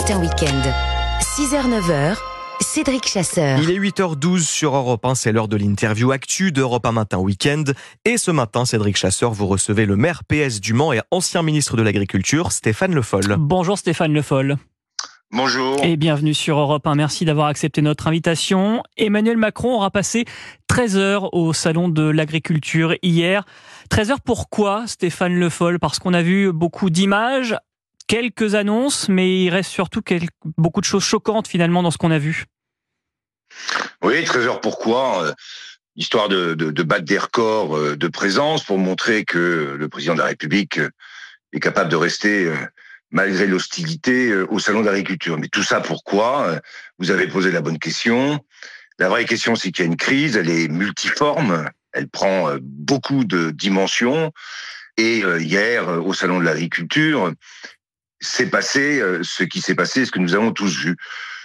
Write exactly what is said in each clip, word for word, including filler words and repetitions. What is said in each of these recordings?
Matin Week-end. six heures neuf heures, Cédric Chasseur. Il est huit heures douze sur Europe un, c'est l'heure de l'interview actu d'Europe un Matin Week-end. Et ce matin, Cédric Chasseur, vous recevez le maire P S du Mans et ancien ministre de l'Agriculture, Stéphane Le Foll. Bonjour Stéphane Le Foll. Bonjour. Et bienvenue sur Europe un. Merci d'avoir accepté notre invitation. Emmanuel Macron aura passé treize heures au Salon de l'Agriculture hier. treize heures pourquoi, Stéphane Le Foll? Parce qu'on a vu beaucoup d'images, quelques annonces, mais il reste surtout quelques, beaucoup de choses choquantes finalement dans ce qu'on a vu. Oui, treize heures pourquoi euh, Histoire de, de, de battre des records euh, de présence pour montrer que le président de la République euh, est capable de rester, euh, malgré l'hostilité, euh, au Salon de l'Agriculture. Mais tout ça pourquoi euh, Vous avez posé la bonne question. La vraie question, c'est qu'il y a une crise, elle est multiforme, elle prend euh, beaucoup de dimensions. Et euh, hier, euh, au Salon de l'Agriculture, s'est passé euh, ce qui s'est passé, ce que nous avons tous vu.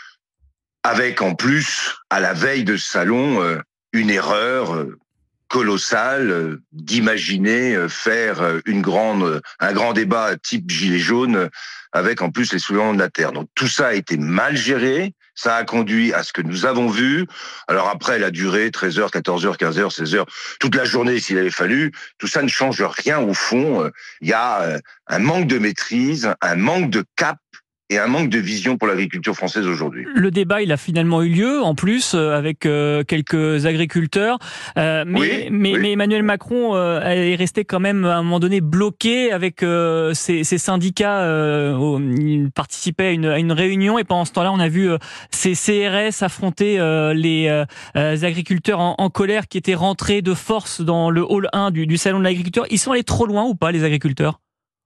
Avec en plus, à la veille de ce salon, euh, une erreur euh, colossale euh, d'imaginer euh, faire euh, une grande, euh, un grand débat type gilet jaune, euh, avec en plus les soulèvements de la terre. Donc tout ça a été mal géré, ça a conduit à ce que nous avons vu. Alors après, la durée, treize heures, quatorze heures, quinze heures, seize heures, toute la journée s'il avait fallu, tout ça ne change rien au fond. Il y a euh, un manque de maîtrise, un manque de cap, et un manque de vision pour l'agriculture française aujourd'hui. Le débat, il a finalement eu lieu, en plus, euh, avec euh, quelques agriculteurs. Euh, mais, oui, mais, oui. mais Emmanuel Macron euh, est resté quand même, à un moment donné, bloqué avec euh, ses, ses syndicats. Euh, au, il participait à une, à une réunion, et pendant ce temps-là, on a vu euh, ces C R S affronter euh, les euh, agriculteurs en, en colère qui étaient rentrés de force dans le hall un du, du Salon de l'Agriculture. Ils sont allés trop loin ou pas, les agriculteurs ?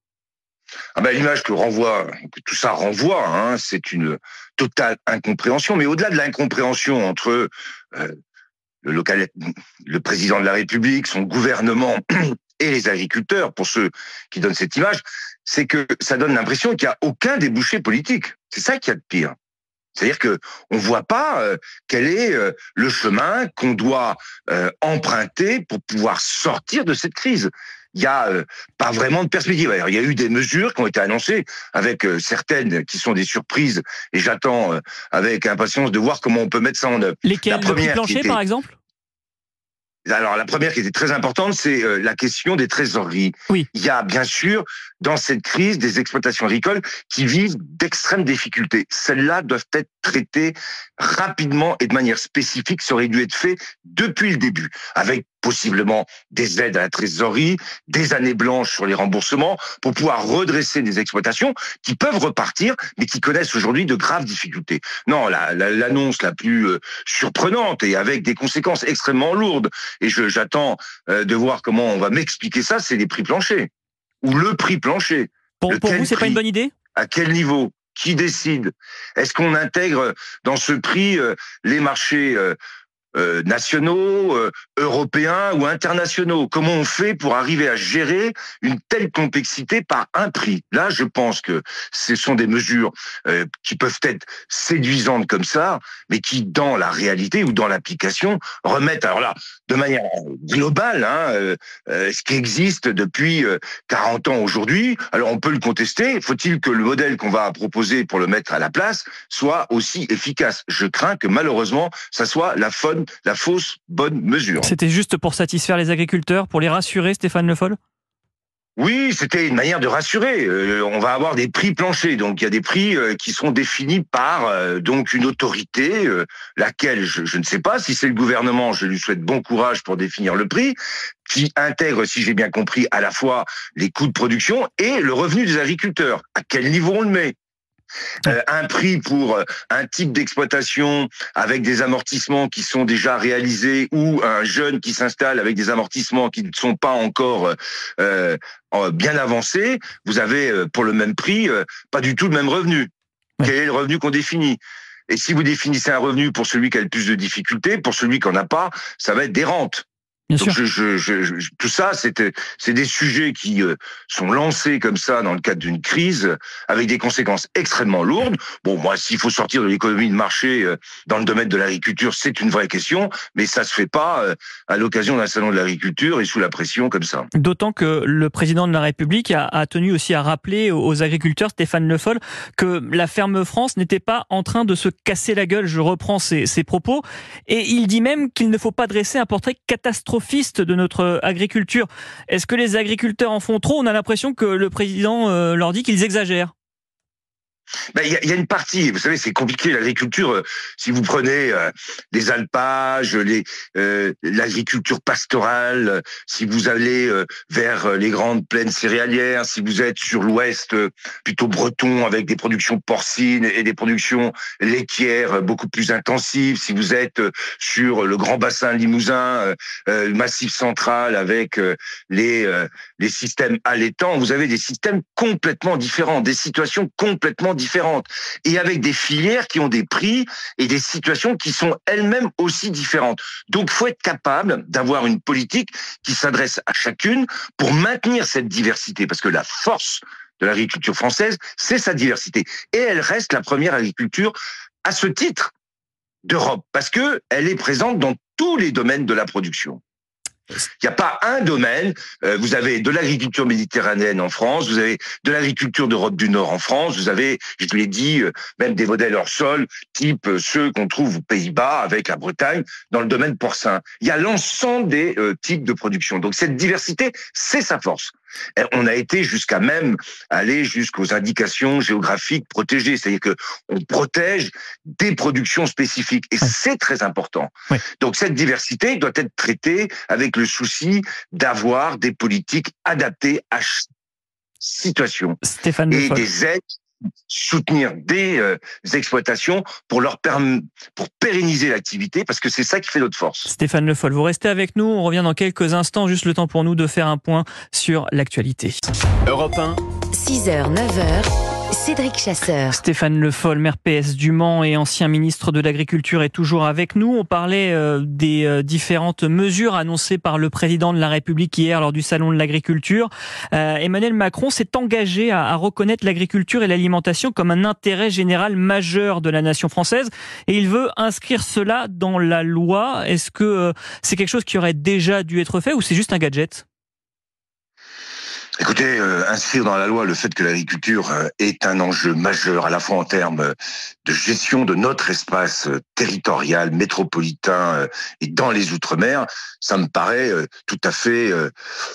Ah ben, l'image que renvoie, que tout ça renvoie, hein, c'est une totale incompréhension. Mais au-delà de l'incompréhension entre euh, le, local, le président de la République, son gouvernement et les agriculteurs, pour ceux qui donnent cette image, c'est que ça donne l'impression qu'il n'y a aucun débouché politique. C'est ça qu'il y a de pire. C'est-à-dire que on voit pas euh, quel est euh, le chemin qu'on doit euh, emprunter pour pouvoir sortir de cette crise. Il y a euh, pas vraiment de perspective. Alors, il y a eu des mesures qui ont été annoncées, avec euh, certaines qui sont des surprises, et j'attends euh, avec impatience de voir comment on peut mettre ça en œuvre. Lesquelles ? Le prix plancher, était... par exemple ? Alors, la première qui était très importante, c'est euh, la question des trésoreries. Oui. Il y a bien sûr, dans cette crise, des exploitations agricoles qui vivent d'extrêmes difficultés. Celles-là doivent être traitées rapidement et de manière spécifique. Ça aurait dû être fait depuis le début, avec possiblement des aides à la trésorerie, des années blanches sur les remboursements, pour pouvoir redresser des exploitations qui peuvent repartir, mais qui connaissent aujourd'hui de graves difficultés. Non, la, la, l'annonce la plus euh, surprenante et avec des conséquences extrêmement lourdes, et je, j'attends euh, de voir comment on va m'expliquer ça, c'est les prix planchers. Ou le prix plancher. Pour, pour vous, c'est prix, pas une bonne idée ? À quel niveau ? Qui décide ? Est-ce qu'on intègre dans ce prix euh, les marchés euh, Euh, nationaux, euh, européens ou internationaux? Comment on fait pour arriver à gérer une telle complexité par un prix? Là, je pense que ce sont des mesures euh, qui peuvent être séduisantes comme ça, mais qui, dans la réalité ou dans l'application, remettent, alors là, de manière globale, hein, euh, euh, ce qui existe depuis euh, quarante ans aujourd'hui. Alors, on peut le contester. Faut-il que le modèle qu'on va proposer pour le mettre à la place soit aussi efficace? Je crains que, malheureusement, ça soit la faune la fausse bonne mesure. C'était juste pour satisfaire les agriculteurs, pour les rassurer, Stéphane Le Foll ? Oui, c'était une manière de rassurer. Euh, on va avoir des prix planchers, donc il y a des prix euh, qui seront définis par euh, donc une autorité, euh, laquelle je, je ne sais pas. Si c'est le gouvernement, je lui souhaite bon courage pour définir le prix, qui intègre, si j'ai bien compris, à la fois les coûts de production et le revenu des agriculteurs. À quel niveau on le met ? Euh, un prix pour euh, un type d'exploitation avec des amortissements qui sont déjà réalisés, ou un jeune qui s'installe avec des amortissements qui ne sont pas encore euh, euh, bien avancés, vous avez euh, pour le même prix euh, pas du tout le même revenu. Ouais. Quel est le revenu qu'on définit ? Et si vous définissez un revenu pour celui qui a le plus de difficultés, pour celui qui n'en a pas, ça va être des rentes. Bien Donc sûr. je, je, je, tout ça, c'est c'est des sujets qui euh, sont lancés comme ça dans le cadre d'une crise, avec des conséquences extrêmement lourdes. Bon, moi, s'il faut sortir de l'économie de marché euh, dans le domaine de l'agriculture, c'est une vraie question, mais ça se fait pas euh, à l'occasion d'un salon de l'agriculture et sous la pression comme ça. D'autant que le président de la République a, a tenu aussi à rappeler aux agriculteurs, Stéphane Le Foll, que la ferme France n'était pas en train de se casser la gueule. Je reprends ses, ses propos. Et il dit même qu'il ne faut pas dresser un portrait catastrophiste de notre agriculture. Est-ce que les agriculteurs en font trop? On a l'impression que le président euh, leur dit qu'ils exagèrent. Ben, il y, a, y a une partie, vous savez, c'est compliqué l'agriculture. Euh, si vous prenez euh, les alpages, les euh, l'agriculture pastorale, euh, si vous allez euh, vers les grandes plaines céréalières, si vous êtes sur l'ouest euh, plutôt breton avec des productions porcines et des productions laitières euh, beaucoup plus intensives, si vous êtes euh, sur le grand bassin limousin, euh, euh, le massif central avec euh, les euh, les systèmes allaitants, vous avez des systèmes complètement différents, des situations complètement différentes. différentes et avec des filières qui ont des prix et des situations qui sont elles-mêmes aussi différentes. Donc, il faut être capable d'avoir une politique qui s'adresse à chacune pour maintenir cette diversité, parce que la force de l'agriculture française, c'est sa diversité. Et elle reste la première agriculture à ce titre d'Europe, parce que elle est présente dans tous les domaines de la production. Il n'y a pas un domaine. Euh, vous avez de l'agriculture méditerranéenne en France, vous avez de l'agriculture d'Europe du Nord en France, vous avez, je l'ai dit, euh, même des modèles hors sol, type euh, ceux qu'on trouve aux Pays-Bas avec la Bretagne, dans le domaine porcin. Il y a l'ensemble des euh, types de production. Donc cette diversité, c'est sa force. Et on a été jusqu'à même aller jusqu'aux indications géographiques protégées, c'est-à-dire que on protège des productions spécifiques, et c'est très important. Oui. Donc cette diversité doit être traitée avec le souci d'avoir des politiques adaptées à chaque situation Stéphane et Le Foll. des aides, soutenir des euh, exploitations pour leur perm- pour pérenniser l'activité, parce que c'est ça qui fait notre force. Stéphane Le Foll, vous restez avec nous. On revient dans quelques instants. Juste le temps pour nous de faire un point sur l'actualité. Europe un. six heures, neuf heures. Cédric Chasseur. Stéphane Le Foll, maire P S du Mans et ancien ministre de l'Agriculture, est toujours avec nous. On parlait euh, des euh, différentes mesures annoncées par le président de la République hier lors du salon de l'agriculture. Euh, Emmanuel Macron s'est engagé à, à reconnaître l'agriculture et l'alimentation comme un intérêt général majeur de la nation française, et il veut inscrire cela dans la loi. Est-ce que euh, c'est quelque chose qui aurait déjà dû être fait ou c'est juste un gadget ? Écoutez, euh, inscrire dans la loi le fait que l'agriculture euh, est un enjeu majeur, à la fois en termes de gestion de notre espace euh, territorial, métropolitain euh, et dans les Outre-mer, ça me paraît euh, tout à fait euh,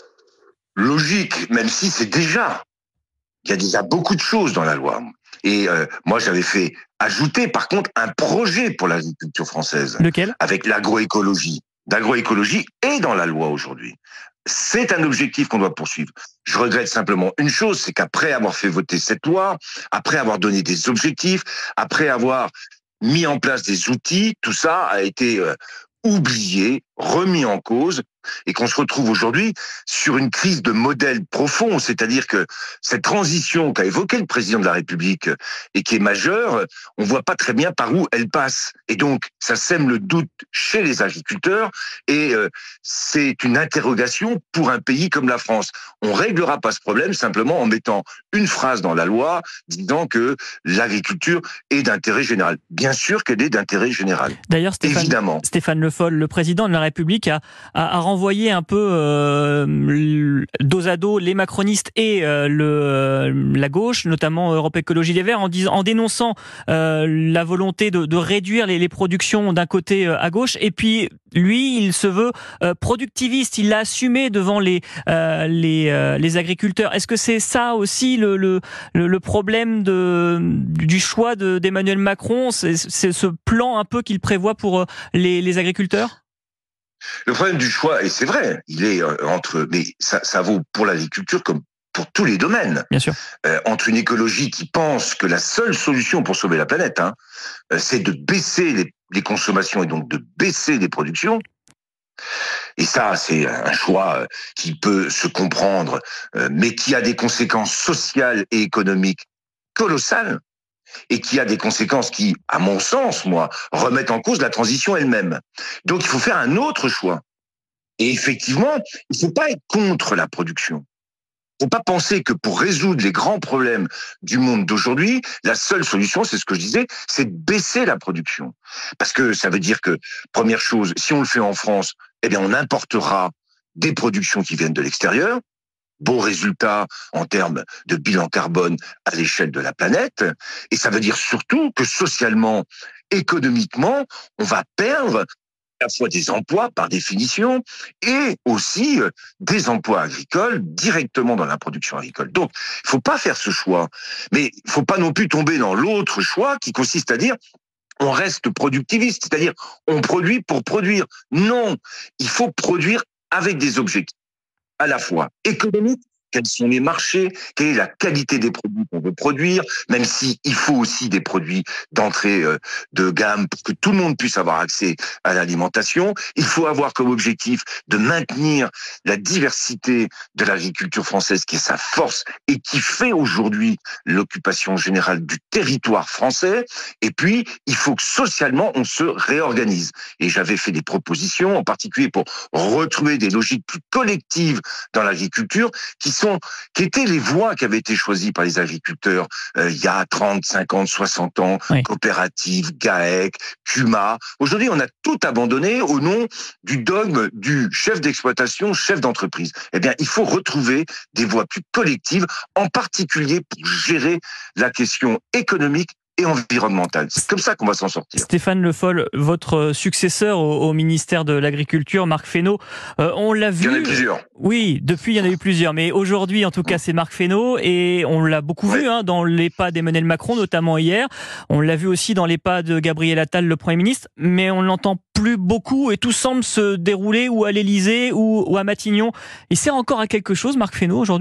logique, même si c'est déjà, il y a déjà beaucoup de choses dans la loi. Et euh, moi, j'avais fait ajouter, par contre, un projet pour l'agriculture française. Lequel ? Avec l'agroécologie. D'agroécologie est dans la loi aujourd'hui. C'est un objectif qu'on doit poursuivre. Je regrette simplement une chose, c'est qu'après avoir fait voter cette loi, après avoir donné des objectifs, après avoir mis en place des outils, tout ça a été euh, oublié, remis en cause, et qu'on se retrouve aujourd'hui sur une crise de modèle profond, c'est-à-dire que cette transition qu'a évoquée le président de la République et qui est majeure, on voit pas très bien par où elle passe. Et donc, ça sème le doute chez les agriculteurs, et euh, c'est une interrogation pour un pays comme la France. On réglera pas ce problème simplement en mettant une phrase dans la loi disant que l'agriculture est d'intérêt général. Bien sûr qu'elle est d'intérêt général. D'ailleurs, Stéphane, Évidemment. Stéphane Le Foll, le président de la République, a, a, a renvoyé un peu euh, dos à dos les macronistes et euh, le, la gauche, notamment Europe Écologie Les Verts, en, disant, en dénonçant euh, la volonté de, de réduire les, les productions d'un côté euh, à gauche. Et puis, lui, il se veut euh, productiviste. Il l'a assumé devant les, euh, les, euh, les agriculteurs. Est-ce que c'est ça aussi le, le, le problème de, du choix de, d'Emmanuel Macron ? C'est, c'est ce plan un peu qu'il prévoit pour les, les agriculteurs ? Le problème du choix, et c'est vrai, il est euh, entre, mais ça, ça vaut pour l'agriculture comme pour tous les domaines. Bien sûr. Euh, entre une écologie qui pense que la seule solution pour sauver la planète, hein, euh, c'est de baisser les, les consommations et donc de baisser les productions. Et ça, c'est un choix qui peut se comprendre, euh, mais qui a des conséquences sociales et économiques colossales, et qui a des conséquences qui, à mon sens, moi, remettent en cause la transition elle-même. Donc il faut faire un autre choix. Et effectivement, il ne faut pas être contre la production. Il ne faut pas penser que pour résoudre les grands problèmes du monde d'aujourd'hui, la seule solution, c'est ce que je disais, c'est de baisser la production. Parce que ça veut dire que, première chose, si on le fait en France, eh bien, on importera des productions qui viennent de l'extérieur. Beau résultat en termes de bilan carbone à l'échelle de la planète. Et ça veut dire surtout que socialement, économiquement, on va perdre à la fois des emplois par définition et aussi des emplois agricoles directement dans la production agricole. Donc, il faut pas faire ce choix. Mais il faut pas non plus tomber dans l'autre choix qui consiste à dire on reste productiviste, c'est-à-dire on produit pour produire. Non, il faut produire avec des objectifs à la fois économiques, quels sont les marchés, quelle est la qualité des produits qu'on veut produire, même si il faut aussi des produits d'entrée de gamme pour que tout le monde puisse avoir accès à l'alimentation. Il faut avoir comme objectif de maintenir la diversité de l'agriculture française qui est sa force et qui fait aujourd'hui l'occupation générale du territoire français. Et puis, il faut que socialement, on se réorganise. Et j'avais fait des propositions, en particulier pour retrouver des logiques plus collectives dans l'agriculture, qui sont qui étaient les voies qui avaient été choisies par les agriculteurs euh, il y a trente, cinquante, soixante ans, oui. Coopératives, GAEC, CUMA. Aujourd'hui, on a tout abandonné au nom du dogme du chef d'exploitation, chef d'entreprise. Eh bien, il faut retrouver des voies plus collectives, en particulier pour gérer la question économique et environnementale. C'est comme ça qu'on va s'en sortir. Stéphane Le Foll, votre successeur au, au ministère de l'Agriculture, Marc Fesneau, euh, on l'a vu. Il y en a plusieurs. Oui, depuis il y en a eu plusieurs, mais aujourd'hui en tout cas c'est Marc Fesneau et on l'a beaucoup ouais. vu hein, dans les pas d'Emmanuel Macron, notamment hier. On l'a vu aussi dans les pas de Gabriel Attal, le Premier ministre, mais on l'entend plus beaucoup et tout semble se dérouler ou à l'Élysée ou, ou à Matignon. Il sert encore à quelque chose, Marc Fesneau, aujourd'hui ?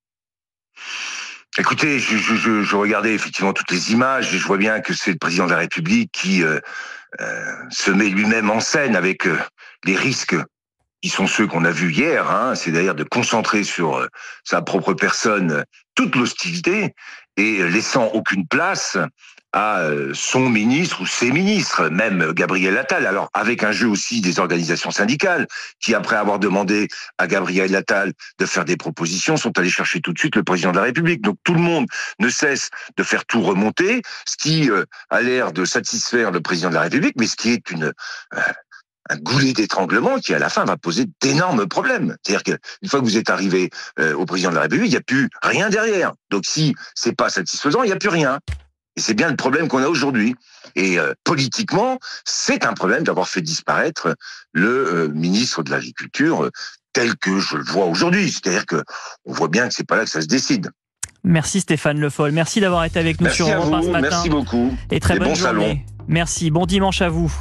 Écoutez, je, je, je regardais effectivement toutes les images et je vois bien que c'est le président de la République qui euh, euh, se met lui-même en scène avec euh, les risques qui sont ceux qu'on a vus hier, hein, c'est d'ailleurs de concentrer sur euh, sa propre personne euh, toute l'hostilité et laissant aucune place à son ministre ou ses ministres, même Gabriel Attal. Alors, avec un jeu aussi des organisations syndicales, qui, après avoir demandé à Gabriel Attal de faire des propositions, sont allés chercher tout de suite le président de la République. Donc, tout le monde ne cesse de faire tout remonter, ce qui euh, a l'air de satisfaire le président de la République, mais ce qui est une... Euh, un goulet d'étranglement qui, à la fin, va poser d'énormes problèmes. C'est-à-dire qu'une fois que vous êtes arrivé euh, au président de la République, il n'y a plus rien derrière. Donc, si c'est pas satisfaisant, il n'y a plus rien. Et c'est bien le problème qu'on a aujourd'hui. Et euh, politiquement, c'est un problème d'avoir fait disparaître le euh, ministre de l'Agriculture euh, tel que je le vois aujourd'hui. C'est-à-dire que on voit bien que c'est pas là que ça se décide. Merci Stéphane Le Foll. Merci d'avoir été avec nous merci sur Europe un ce matin. Merci beaucoup. Et très Et bonne bon journée. salon. Merci. Bon dimanche à vous.